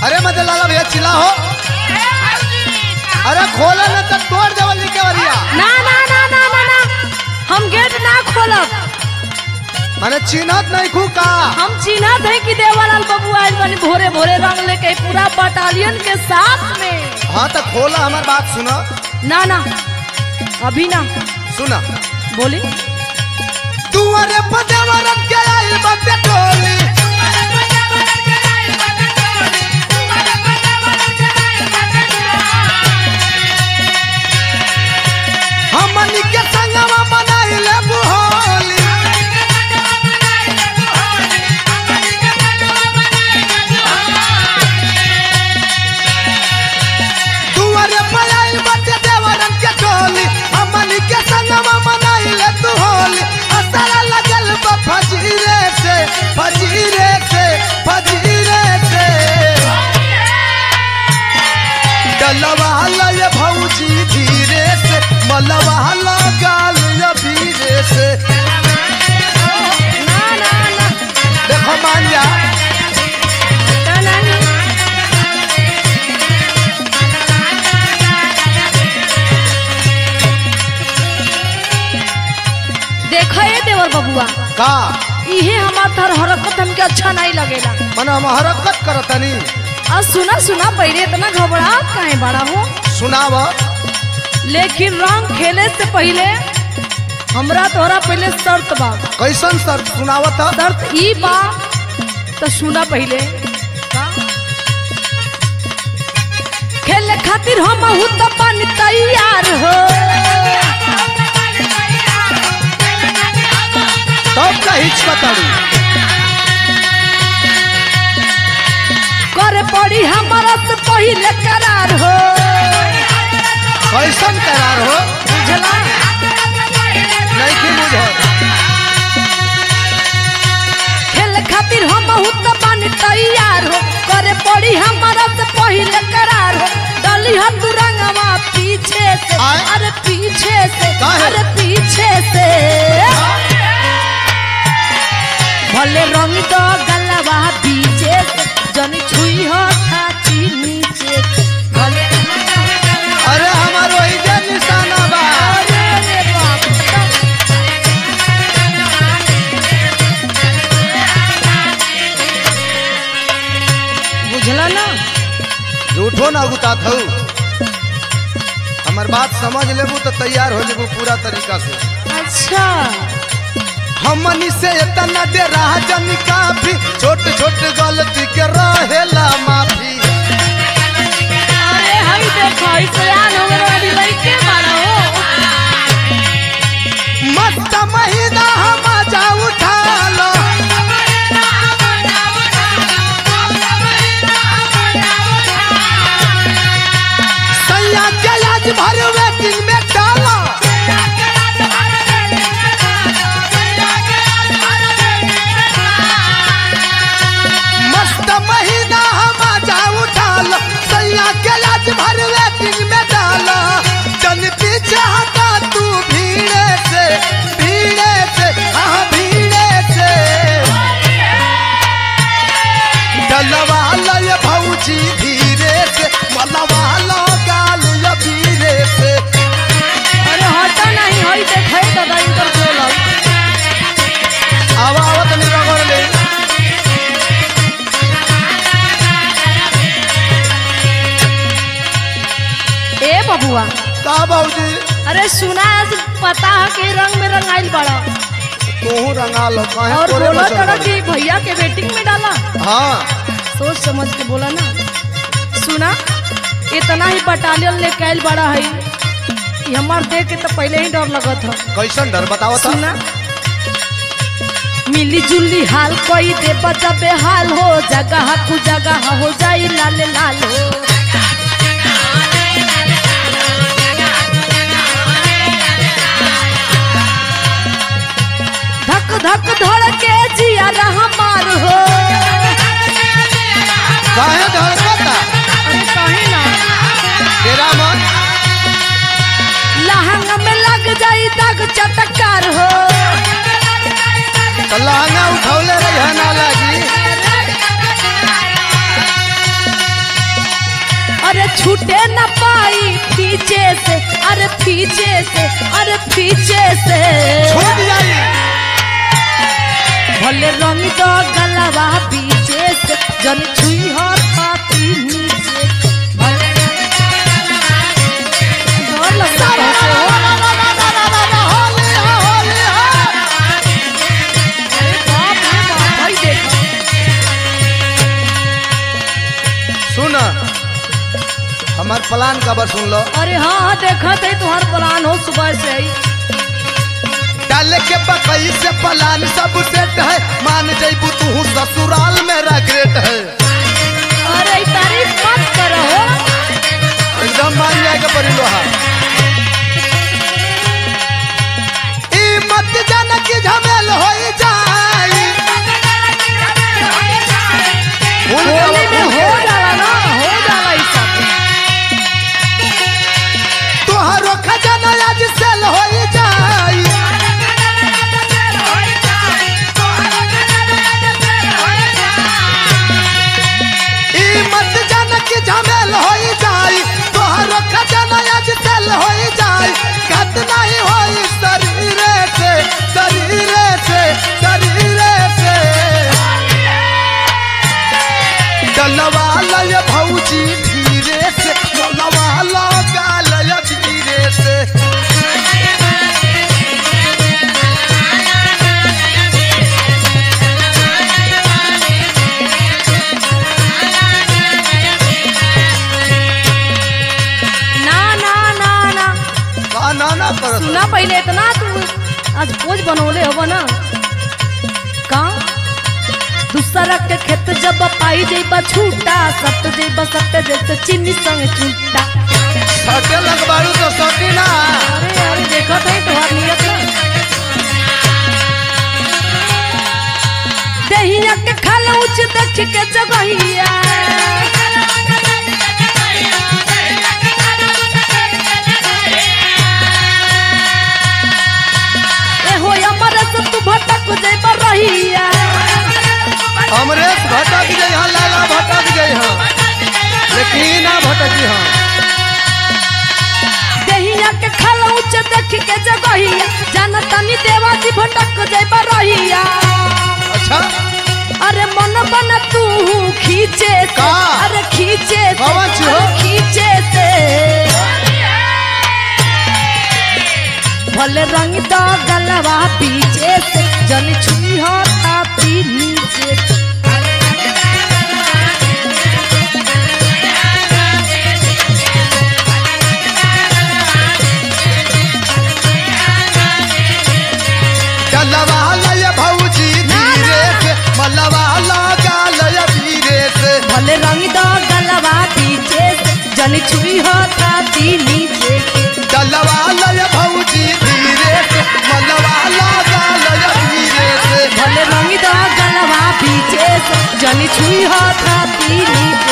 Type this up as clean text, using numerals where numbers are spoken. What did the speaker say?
अरे मदन लाला भैया चिल्ला हो। अरे खोला ना तो तोड़ देवल के वरिया। ना ना ना ना ना ना हम गेट ना खोलब। माने चिन्हत नहीं खू का। हम चिन्हत है कि देवालाल बाबू आयल बनी भोरे भोरे रंग लेके पूरा बटालियन के साथ में। हाँ तो खोला हमार बात सुना। ना ना अभी ना सुना बोली। तू अरे पदेवरन के आइल बाटे टोली। हमनी के संगवा मनाइले बुहोली। तू अरे पयाइल बाटे देवरन के टोली। हमनी के संगवा मनाइले तू होली। असरा लगल बा फजीरे से फजीरे से फजीरे से। डलवा लय भौजी धीरे से मलवा लगाल या धीरे से। ना ना ना देखो मान जा। ना ना ना। देखो ये देवर बबुआ का इहे हमार थर हरकत हमके अच्छा नहीं लगेला। मन हम हरकत करतनी। और सुना सुना पहले इतना घबराहट काहे बड़ा हो। सुनाव। लेकिन रंग खेले से पहले हमरा तोहरा पहले शर्त बा। कैसन शर्त सुनावत। शर्त ई बा तो सुना पहले का? खेले खातिर हम तो पानी तैयार हो। तब का हिचकताड़ू। करे पड़ी हमारा से पहले करार हो। कैसन करार हो। बुझला नहीं की बुझो। खेल खातिर हम तो पानी तैयार हो। करे पड़ी हमारा से पहले करार हो। डाली हम तू रंगवा पीछे से। आए? अरे पीछे से काहे? अरे पीछे से। भले रंग दो गलवा पीछे से जनी छुई हो खाची नीचे से। भले अरे हमारो इधर निशाना बा। अरे रे बाप बुझला ना। झूठो ना उगतात हो। हमार बात समझ लेबू तो तैयार हो जेबू पूरा तरीका से। अच्छा हमनी से इतना दे रहा जन काफी। छोट छोट गलती के रहेला माफी। अरे हई देखो इसे याद हो गया अभी लइके बड़ा हो। मस्त महीना हम जा उठा लो। सैया के आज भर वेटिंग में डालो। मस्त महीना हम जा उठा लो। सैया के आज भर वेटिंग में डालो। चल पीछे हटा तू भीड़े से हाँ भीड़े से। डलवा लय भौजी धीरे से मलवा लो गाल या धीरे से। अरे हटा नहीं हई देखे दादा इधर बोलो। आवा आवा तनी रगड़ ले। ए बबुआ का भौजी अरे सुना आज पता है कि रंग में रंगाइल बड़ा तू रंगा लो काहे और तोरे बोला बचल तड़ा बा। कि भैया के वेटिंग में डाला। हाँ सोच समझ के बोला ना। सुना इतना ही बटालियन लेके आइल बड़ा है कि हमार देख के तो पहले ही डर लगत है। कैसन डर बताओ तो। सुना मिली जुली हाल कोई दे बचा बेहाल हो। जगह कु जगह हो जाई लाल लाल हो। धक धक धड़के जिया हमार हो। काहे धड़कता। अरे कहीं ना तेरा मन लहंगा में लग जाई दाग चटकार हो। लहंगा उठौले रही ना लागी। छूटे न पाई पीछे से, अरे पीछे से, अरे पीछे से। छूट जाई। भले रंग दो गलवा पीछे से, जन छुई हो छाती नीचे। भले डर लगता है से हो। होली हो, होली हो। अरे बाप रे बाप, भाई देखो। सुन हमार प्लान का बार सुन लो। अरे हाँ हाँ देखा थे तुम्हार प्लान हो सुबह से ही। डाले के बकई से प्लान सब सेट है, मान जैबू तू ससुराल मेरा ग्रेट है। अरे तारीफ मत करो। एकदम मान जाएगा परी लोहा। ई मत जान की झमेल हो जाई। भूल जाओ, होली में भूल हो जाओ। जाला ना, हो जाला ई सब। तुहारो खजाना आज सेल हो जाई। ई मत जान की झमेल हो जाई। तुहारो खजाना आज सेल हो जाई। घट नहीं होई शरीरे से, शरीरे से, शरीरे से। डलवा लय भौजी धीरे से, डलवा लगा लय धीरे से। ना ना ना ना, का ना ना करत। सुना पहले इतना तू आज बोझ बनोले हो ना। का दूसरा के खेत जब पाई जेबा छूटा, सट जेबा सट जैसे चीनी संग छूटा। सटे लगबारू तो सटी ना। अरे अरे देखो तो तुम्हार नियत ना। दहिया के खाला उच देख के जगहिया। ए हो अमर से तू भटक जेबा रहिया। अमरेश भटक गई हाँ, लाला भटक गई हाँ, लेकिन ना भटकी हाँ। दहिया के खाला उच देख के जगहिया, जान तनी देवासी भटक जेबा रहिया। अच्छा अरे मन बन तू खींचे से, का? अरे खींचे से, कौन सी हो? अरे खींचे से। भले रंग दो गलवा पीछे से, जन छुई हो छाती नीचे से। डलवा लय भौजी धीरे से, मलवा लगा लय धीरे से। भले रंग दो गलवा पीछे से, जन छुई हो छाती नीचे से। डलवा लय भौजी धीरे से, मलवा लगा लय धीरे से। भले रंग दो गलवा पीछे से, जन छुई हो छाती नीचे